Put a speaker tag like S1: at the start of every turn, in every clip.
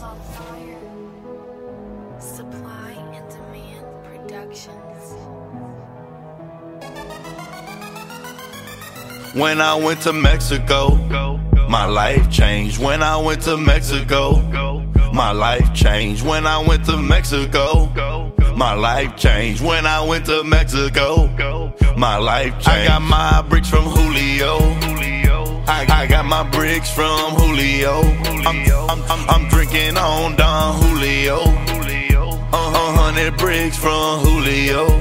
S1: on fire. Supply and Demand Productions.
S2: When I went to Mexico, my life changed. When I went to Mexico, my life changed. When I went to Mexico, my life changed. When I went to Mexico, my life changed. I got my bricks from Julio. I got my bricks from Julio. I'm drinking on Don Julio. 100 bricks from Julio.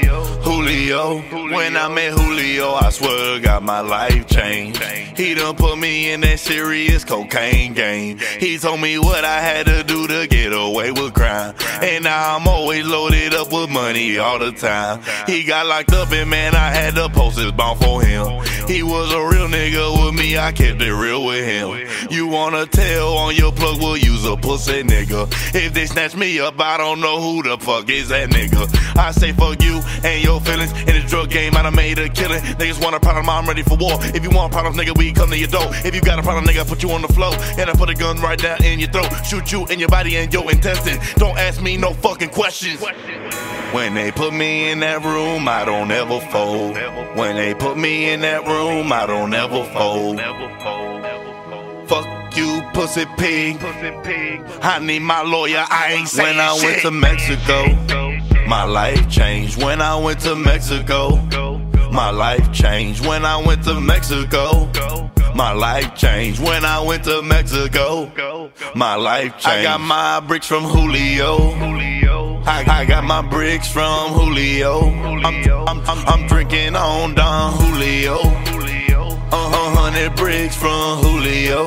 S2: When I met Julio, I swear got my life changed. He done put me in that serious cocaine game. He told me what I had to do to get away with crime, and now I'm always loaded up with money all the time. He got locked up and man, I had to post his bond for him. He was a real nigga with me, I kept it real with him. You wanna tell on your plug, we'll use a pussy nigga. If they snatch me up, I don't know who the fuck is that nigga. I say fuck you and your feelings. In the drug game, I done made a killing. Niggas want a problem, I'm ready for war. If you want problems, nigga, we come to your door. If you got a problem, nigga, I put you on the floor, and I put a gun right down in your throat. Shoot you in your body and your intestines. Don't ask me no fucking questions. When they put me in that room, I don't ever fold. When they put me in that room, I don't ever fold. Fuck you, pussy pig. I need my lawyer, I ain't saying shit. When I went to Mexico, my life changed. When I went to Mexico, my life changed. When I went to Mexico, my life changed. When I went to Mexico, my life changed. I got my bricks from Julio. I got my bricks from Julio. I'm drinking on Don Julio. 100 bricks from Julio.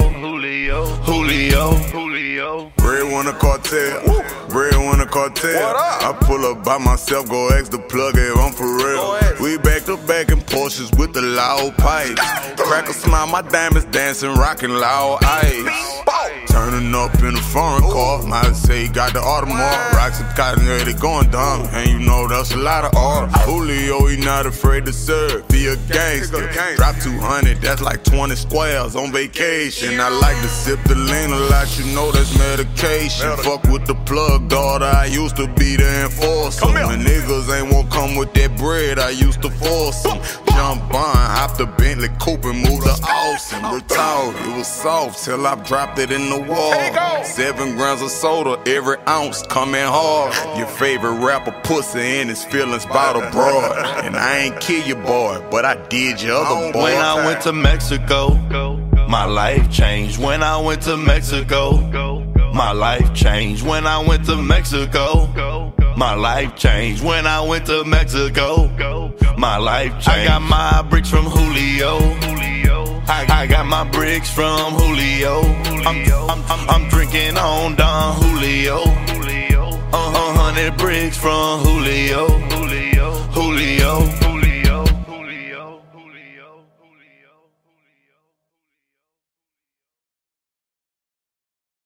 S3: Breadwinner Cartel, Breadwinner Cartel. I pull up by myself, go ask the plug if I'm for real. We back to back in Porsches with the loud pipes. Crack a smile, my diamonds dancing, rocking loud ice. Turning up in a foreign car, might say he got the Audemars. Rocks and cotton, yeah, they going dumb, and you know that's a lot of art. Julio, he not afraid to serve, be a gangster. Drop 200, that's like 20 squares on vacation. I like to sip the lean a lot, you know that's medication. Fuck with the plug, daughter, I used to be the enforcer. When niggas ain't won't come with that bread, I used to force them. Jump on, hop the Bentley coupe and move the Austin. Retired, it was soft till I dropped it in the wall. 7 grams of soda, every ounce coming hard. Your favorite rapper pussy in his feelings bout a broad. And I ain't kill your boy, but I did your other boy.
S2: When I went to Mexico, my life changed. When I went to Mexico, my life changed. When I went to Mexico, my life changed. When I went to Mexico, my life changed. I got my bricks from Julio. I got my bricks from Julio. I'm drinking on Don Julio. 100 bricks from Julio.